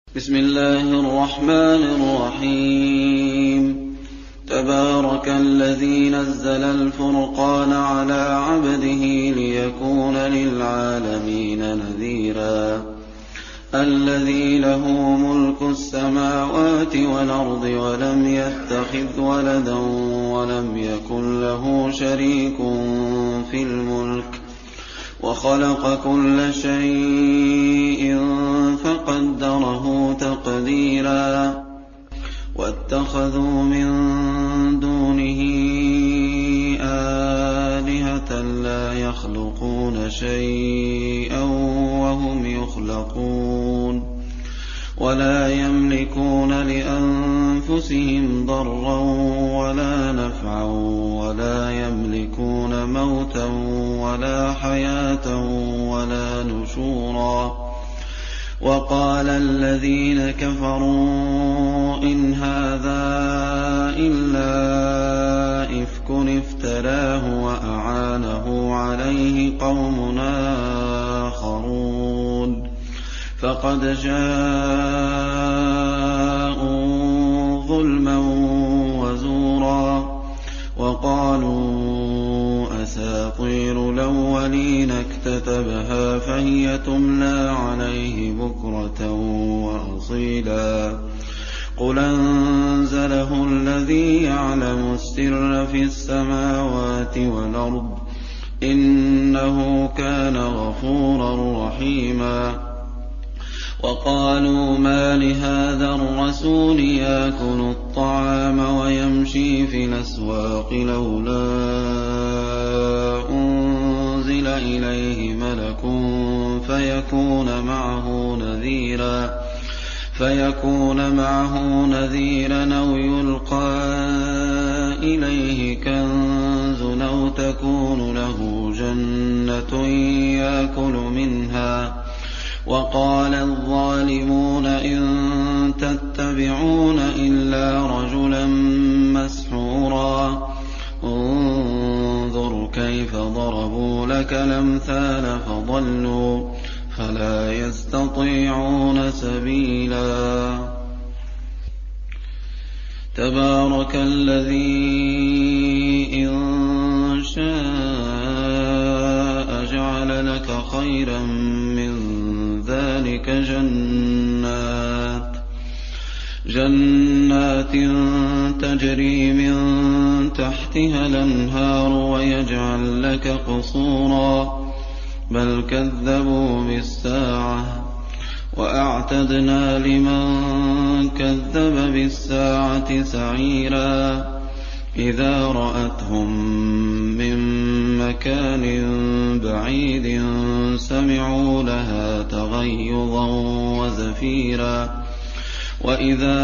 بسم الله الرحمن الرحيم. تبارك الذي نزل الفرقان على عبده ليكون للعالمين نذيرا. الذي له ملك السماوات والأرض ولم يتخذ ولدا ولم يكن له شريك في الملك وخلق كل شيء فقدره تقديرا. واتخذوا من دونه آلهة لا يخلقون شيئا وهم يخلقون ولا يملكون لأنفسهم ضرا ولا نفعا ولا يملكون موتا ولا حياة ولا نشورا. وقال الذين كفروا إن هذا إلا إفك افتراه وأعانه عليه قوم آخرون فقد جاءوا ظلما وزورا. وقالوا أساطير الأولين اكتتبها فهي تملى عليه بكرة وأصيلا. قل أنزله الذي يعلم السر في السماوات والأرض إنه كان غفورا رحيما. وقالوا ما لهذا الرسول يأكل الطعام ويمشي في الأسواق لولا أنزل إليه ملك فيكون معه نذيرا أو يلقى إليه كنز أو تكون له جنة يأكل منها. وقال الظالمون إن تتبعون إلا رجلا مسحورا. انظر كيف ضربوا لك الأمثال فضلوا فلا يستطيعون سبيلا. تبارك الذي إن شاء جعل لك خيرا من ذلك جنات تجري من تحتها الأنهار ويجعل لك قصورا بل كذبوا بالساعة وأعتدنا لمن كذب بالساعة سعيرا. إذا رأتهم من مكان بعيد سمعوا لها تغيظا وزفيرا. وإذا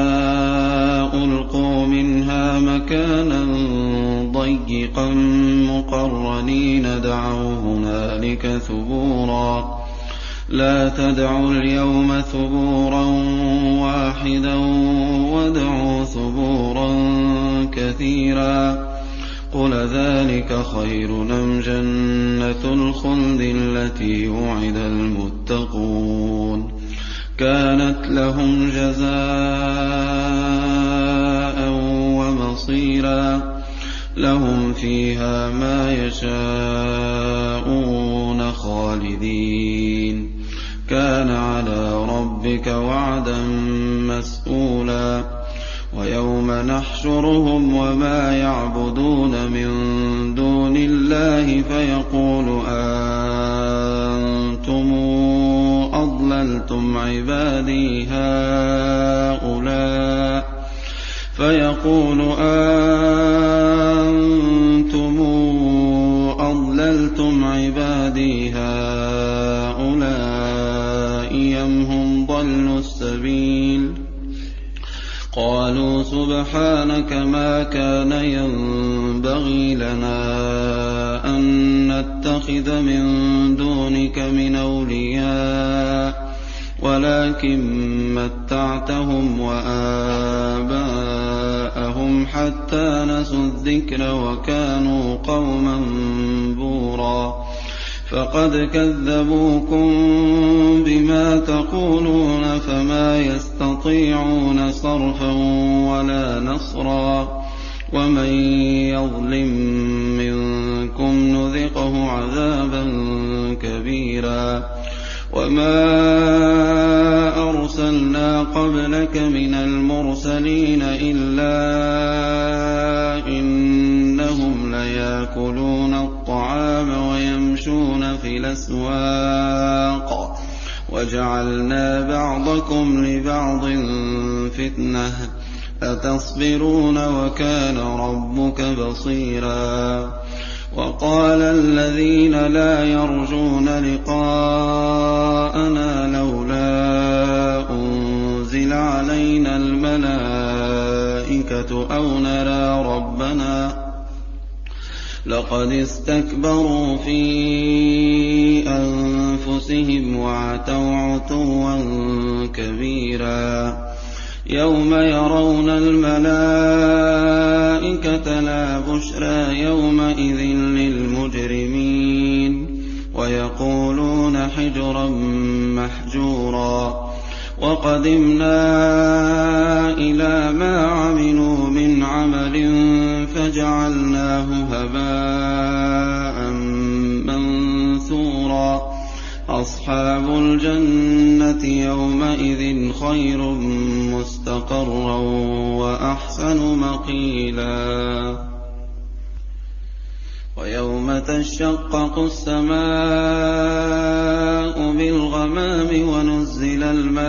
ألقوا منها مكانا ضيقا مقرنين دعوا هنالك ثبورا. لا تدعوا اليوم ثبورا واحدا وادعوا ثبورا كثيرا. قل ذلك خير أم جنة الخلد التي وعد المتقون كانت لهم جزاء ومصيرا. لهم فيها ما يشاءون خالدين كان على ربك وعدا مسئولا. ويوم نحشرهم وما يعبدون من دون الله فيقول أنتم أضللتم عبادي هؤلاء أم هم ضلوا السبيل. قالوا سبحانك ما كان ينبغي لنا أن نتخذ من دونك من أولياء ولكن متعتهم وآباءهم حتى نسوا الذكر وكانوا قوما بورا. فقد كذبوكم بما تقولون فما يستطيعون صرفا ولا نصرا ومن يظلم منكم نذقه عذابا كبيرا وما أرسلنا قبلك من المرسلين إلا إنهم ليأكلون الطعام ويمشون في الأسواق وجعلنا بعضكم لبعض فتنة أتصبرون وكان ربك بصيرا وقال الذين لا يرجون لقاءنا لولا أنزل علينا الملائكة أو نرى ربنا لقد استكبروا في أنفسهم وعتوا عتوا كبيرا يوم يرون الملائكة لا بشرى يومئذ للمجرمين ويقولون حجرا محجورا وقدمنا إلى ما عملوا من عمل فجعلناه هباء منثورا أصحاب الجنة يومئذ خير مستقرا وأحسن مقيلا ويوم تشقق السماء بالغمام ونزل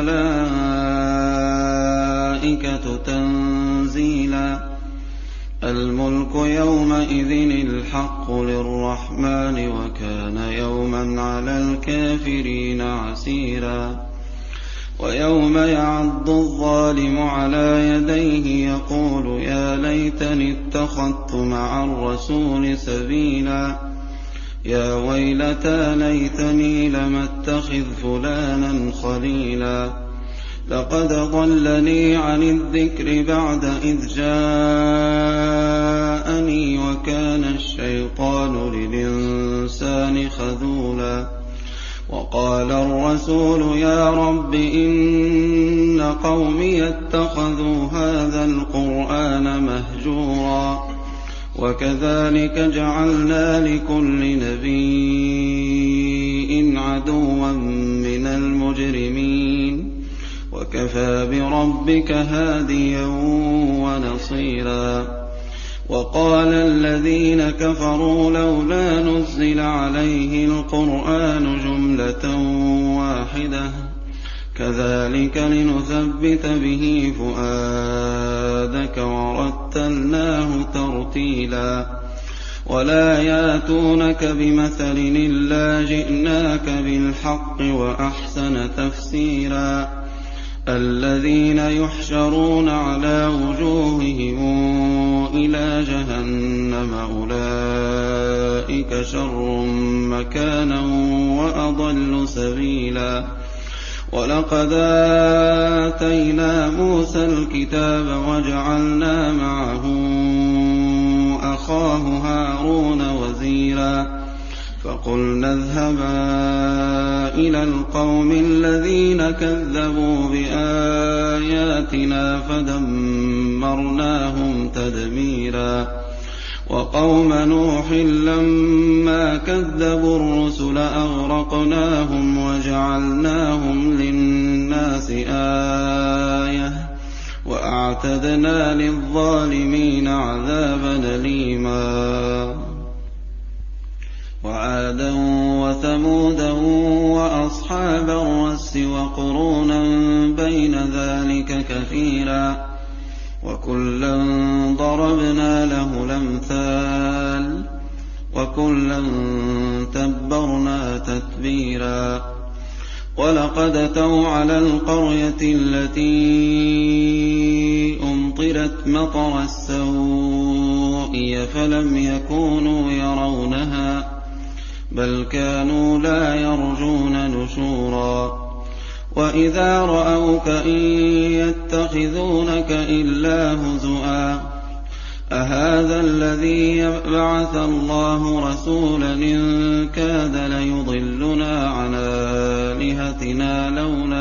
الملائكة تنزيلا الملك يومئذ الحق للرحمن وكان يوما على الكافرين عسيرا ويوم يعض الظالم على يديه يقول يا ليتني اتخذت مع الرسول سبيلا يا ويلتى ليتني لم اتخذ فلانا خليلا لقد ضلني عن الذكر بعد إذ جاءني وكان الشيطان للإنسان خذولا وقال الرسول يا رب إن قومي اتخذوا هذا القرآن مهجورا وكذلك جعلنا لكل نبي عدوا من المجرمين وكفى بربك هاديا ونصيرا وقال الذين كفروا لولا نزل عليه القرآن جملة واحدة كذلك لنثبت به فؤادك ورتلناه ترتيلا ولا ياتونك بمثل إلا جئناك بالحق وأحسن تفسيرا الذين يحشرون على وجوههم إلى جهنم أولئك شر مكانا وأضل سبيلا ولقد آتينا موسى الكتاب وجعلنا معه أخاه هارون وزيرا فقلنا اذهبا إلى القوم الذين كذبوا بآياتنا فدمرناهم تدميرا وقوم نوح لما كذبوا الرسل أغرقناهم وجعلناهم للناس آية وأعتدنا للظالمين عذابا أليما وعادا وثمودا وأصحاب الرس وقرونا بين ذلك كثيرا وكلا ضربنا له الأمثال وكلا تبرنا تتبيرا ولقد أتوا على القرية التي أمطرت مطر السوء فلم يكونوا يرونها بل كانوا لا يرجون نشورا وإذا رأوك إن يتخذونك إلا هزؤا أهذا الذي بعث الله رسولا إن كاد ليضلنا عن آلهتنا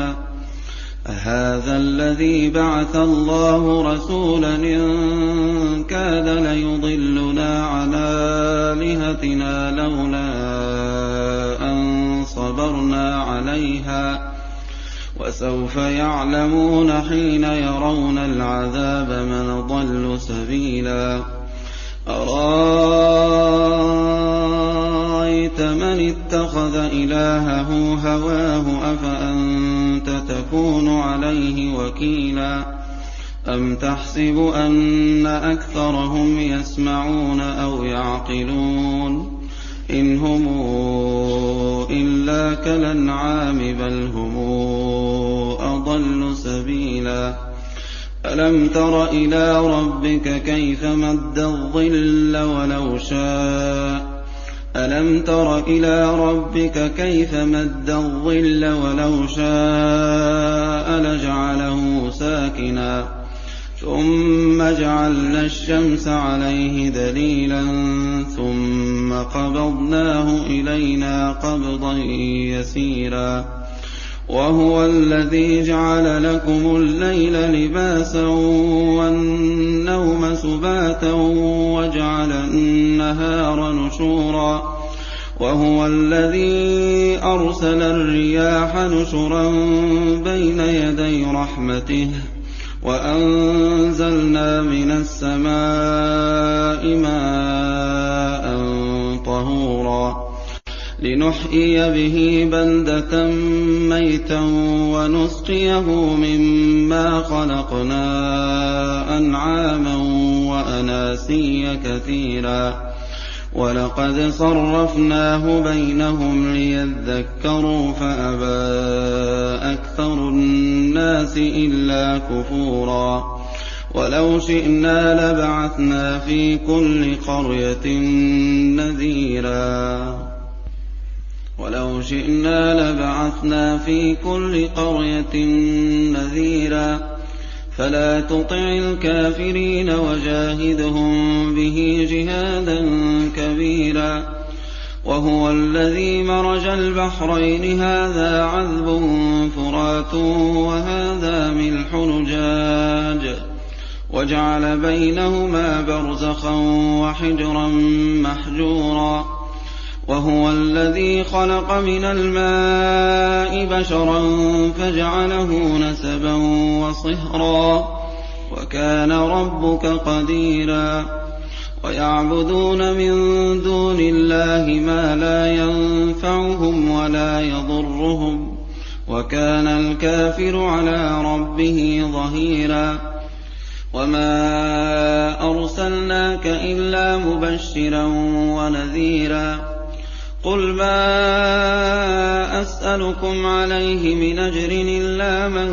لولا أن صبرنا عليها وسوف يعلمون حين يرون العذاب من ضل سبيلا أرأيت من اتخذ إلهه هواه أفأنت تكون عليه وكيلا أم تحسب أن أكثرهم يسمعون أو يعقلون إن هم إلا كالأنعام بل هم أضل سبيلا ألم تر إلى ربك كيف مد الظل ولو شاء لجعله ساكنا ثم جعلنا الشمس عليه دليلا ثم قبضناه إلينا قبضا يسيرا وهو الذي جعل لكم الليل لباسا والنوم سباتا وجعل النهار نشورا وهو الذي أرسل الرياح نشرا بين يدي رحمته وأنزلنا من السماء ماء طهورا لنحيي به بلدة ميتا ونسقيه مما خلقنا أنعاما وأناسيا كثيرا ولقد صرفناه بينهم ليذكروا فأبى أكثر الناس إلا كفورا ولو شئنا لبعثنا في كل قرية نذيرا فلا تطع الكافرين وجاهدهم به جهادا كبيرا وهو الذي مرج البحرين هذا عذب فرات وهذا ملح نجاج وجعل بينهما برزخا وحجرا محجورا وهو الذي خلق من الماء بشرا فجعله نسبا وصهرا وكان ربك قديرا ويعبدون من دون الله ما لا ينفعهم ولا يضرهم وكان الكافر على ربه ظهيرا وما أرسلناك إلا مبشرا ونذيرا قل ما أسألكم عليه من أجر إلا من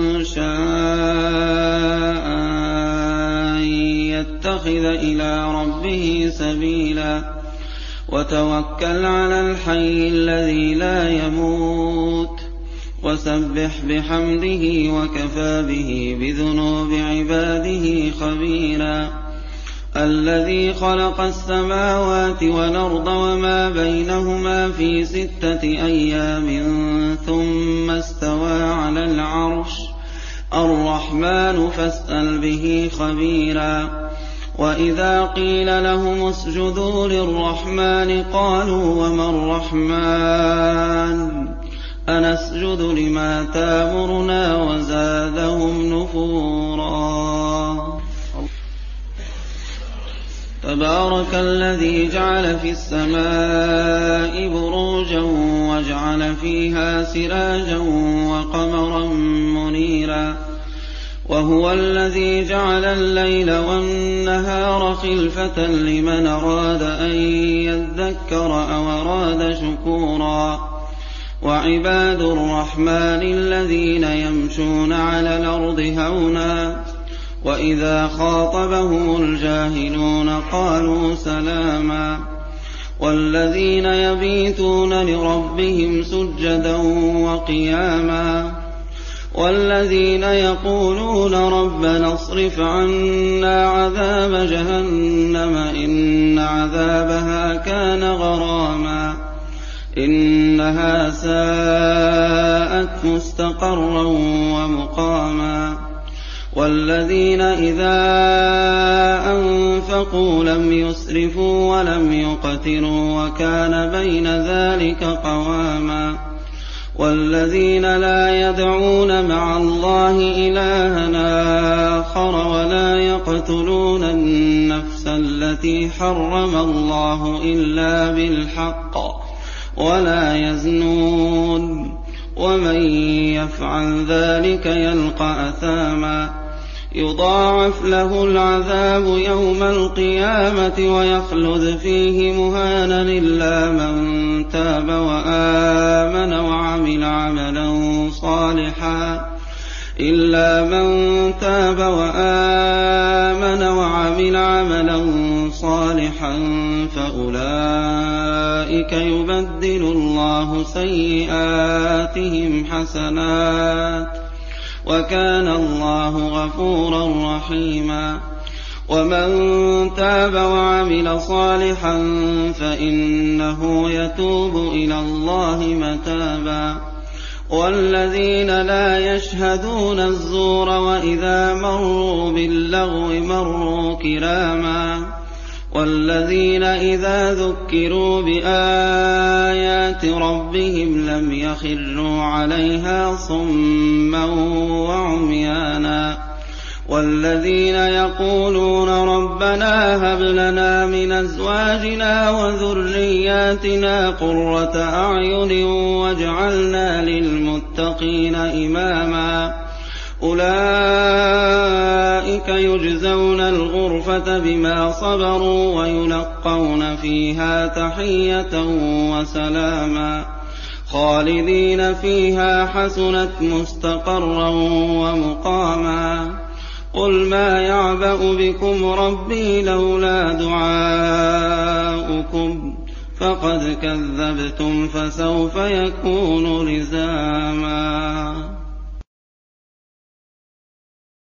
شاء أن يتخذ إلى ربه سبيلا وتوكل على الحي الذي لا يموت وسبح بحمده وكفى به بذنوب عباده خبيرا الذي خلق السماوات والأرض وما بينهما في 6 أيام ثم استوى على العرش الرحمن فاسأل به خبيرا وإذا قيل لهم اسجدوا للرحمن قالوا وما الرحمن أنسجد لما تامرنا وزادهم نفورا تبارك الذي جعل في السماء بروجا وجعل فيها سراجا وقمرا منيرا وهو الذي جعل الليل والنهار خلفة لمن أراد أن يذكر أو أراد شكورا وعباد الرحمن الذين يمشون على الأرض هونا وإذا خاطبهم الجاهلون قالوا سلاما والذين يبيتون لربهم سجدا وقياما والذين يقولون ربنا اصرف عنا عذاب جهنم إن عذابها كان غراما إنها ساءت مستقرا ومقاما والذين إذا أنفقوا لم يسرفوا ولم يقتروا وكان بين ذلك قواما والذين لا يدعون مع الله إلها آخر ولا يقتلون النفس التي حرم الله إلا بالحق ولا يزنون ومن يفعل ذلك يلقى أثاما يضاعف له العذاب يوم القيامة ويخلد فيه مهانا إلا من تاب وآمن وعمل عملا صالحا فأولئك يبدل الله سيئاتهم حسنات وكان الله غفورا رحيما ومن تاب وعمل صالحا فإنه يتوب إلى الله متابا والذين لا يشهدون الزور وإذا مروا باللغو مروا كراما والذين إذا ذكروا بآيات ربهم لم يخروا عليها صما وعميانا والذين يقولون ربنا هب لنا من أزواجنا وذرياتنا قرة أعين واجعلنا للمتقين إماما أولئك يجزون الغرفة بما صبروا ويلقون فيها تحية وسلاما خالدين فيها حسنت مستقرا ومقاما قل ما يعبأ بكم ربي لولا دعاؤكم فقد كذبتم فسوف يكون لزاما